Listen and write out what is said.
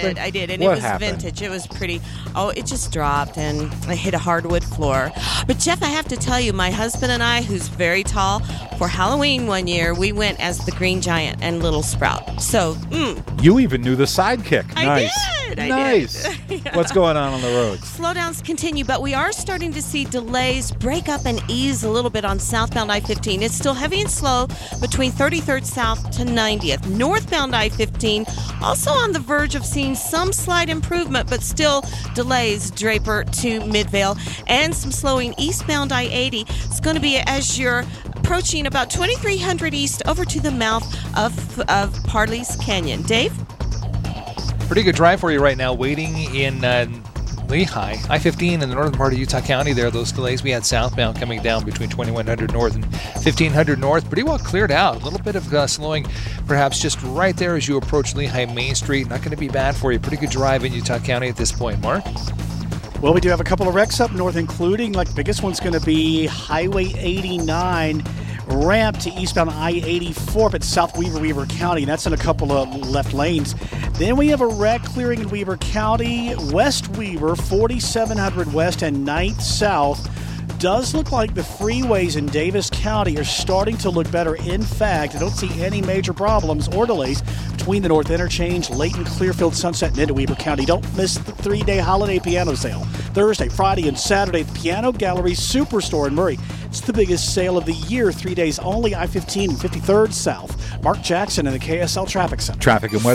something? I did, and What it was happened? vintage. It was pretty. Oh, it just dropped, and I hit a hardwood floor. But, Jeff, I have to tell you, my husband and I, who's very tall, for Halloween one year, we went as the Green Giant and Little Sprout. So, You even knew the sidekick. I Nice. did. I Nice. did. Yeah. What's going on the roads? Slowdowns continue, but we are starting to see delays break up and ease a little bit on southbound I-15. It's still heavy and slow between 33rd South to 90th. Northbound I-15 also on the verge of seeing some slight improvement, but still delays Draper to Midvale, and some slowing eastbound I-80. It's going to be as you're approaching about 2300 east over to the mouth of Parley's Canyon. Dave? Pretty good drive for you right now, waiting in Lehigh. I-15 in the northern part of Utah County there, those delays we had southbound coming down between 2100 north and 1500 north. Pretty well cleared out. A little bit of slowing perhaps just right there as you approach Lehigh Main Street. Not going to be bad for you. Pretty good drive in Utah County at this point. Mark? Well, we do have a couple of wrecks up north, including, the biggest one's going to be Highway 89 ramp to eastbound I-84 up at South Weaver County, and that's in a couple of left lanes. Then we have a wreck clearing in Weaver County, West Weaver, 4700 west and 9th south. Does look like the freeways in Davis County are starting to look better. In fact, I don't see any major problems or delays between the North Interchange, Layton, Clearfield, Sunset, and into Weaver County. Don't miss the 3-day holiday piano sale. Thursday, Friday, and Saturday at the Piano Gallery Superstore in Murray. It's the biggest sale of the year, 3 days only, I-15 and 53rd South. Mark Jackson in the KSL Traffic Center. Traffic and weather